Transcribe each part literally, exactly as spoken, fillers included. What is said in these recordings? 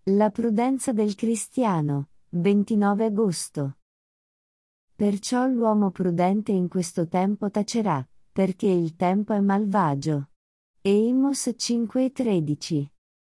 La prudenza del cristiano, ventinove agosto. Perciò l'uomo prudente in questo tempo tacerà, perché il tempo è malvagio. Amos cinque e tredici.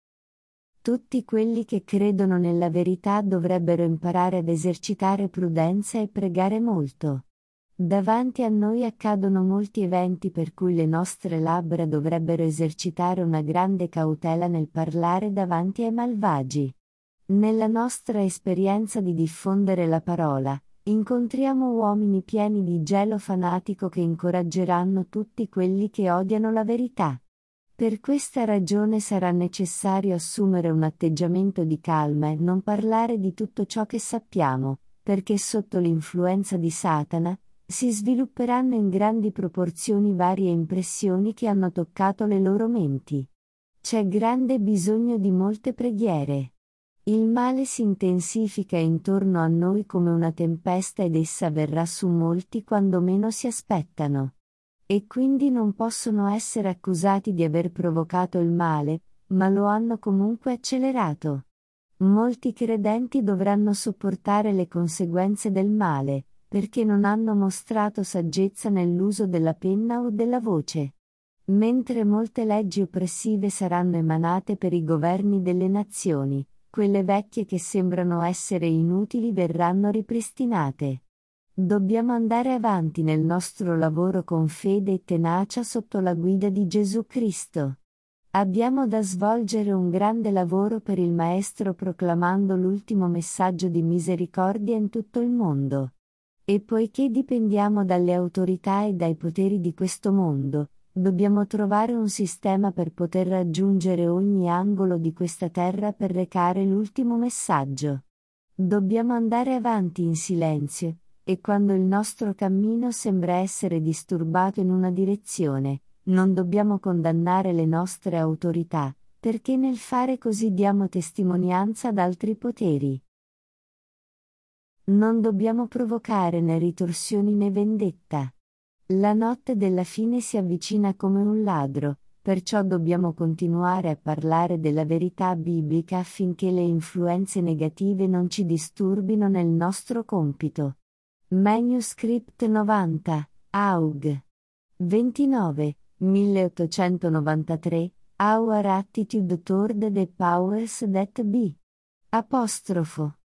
Tutti quelli che credono nella verità dovrebbero imparare ad esercitare prudenza e pregare molto. Davanti a noi accadono molti eventi per cui le nostre labbra dovrebbero esercitare una grande cautela nel parlare davanti ai malvagi. Nella nostra esperienza di diffondere la parola, incontriamo uomini pieni di gelo fanatico che incoraggeranno tutti quelli che odiano la verità. Per questa ragione sarà necessario assumere un atteggiamento di calma e non parlare di tutto ciò che sappiamo, perché sotto l'influenza di Satana, si svilupperanno in grandi proporzioni varie impressioni che hanno toccato le loro menti. C'è grande bisogno di molte preghiere. Il male si intensifica intorno a noi come una tempesta ed essa verrà su molti quando meno si aspettano. E quindi non possono essere accusati di aver provocato il male, ma lo hanno comunque accelerato. Molti credenti dovranno sopportare le conseguenze del male, perché non hanno mostrato saggezza nell'uso della penna o della voce. Mentre molte leggi oppressive saranno emanate per i governi delle nazioni, quelle vecchie che sembrano essere inutili verranno ripristinate. Dobbiamo andare avanti nel nostro lavoro con fede e tenacia sotto la guida di Gesù Cristo. Abbiamo da svolgere un grande lavoro per il Maestro proclamando l'ultimo messaggio di misericordia in tutto il mondo. E poiché dipendiamo dalle autorità e dai poteri di questo mondo, dobbiamo trovare un sistema per poter raggiungere ogni angolo di questa terra per recare l'ultimo messaggio. Dobbiamo andare avanti in silenzio, e quando il nostro cammino sembra essere disturbato in una direzione, non dobbiamo condannare le nostre autorità, perché nel fare così diamo testimonianza ad altri poteri. Non dobbiamo provocare né ritorsioni né vendetta. La notte della fine si avvicina come un ladro, perciò dobbiamo continuare a parlare della verità biblica affinché le influenze negative non ci disturbino nel nostro compito. Manuscript novanta, A U G. ventinove, milleottocentonovantatré, Our Attitude Toward the Powers That Be. Apostrofo.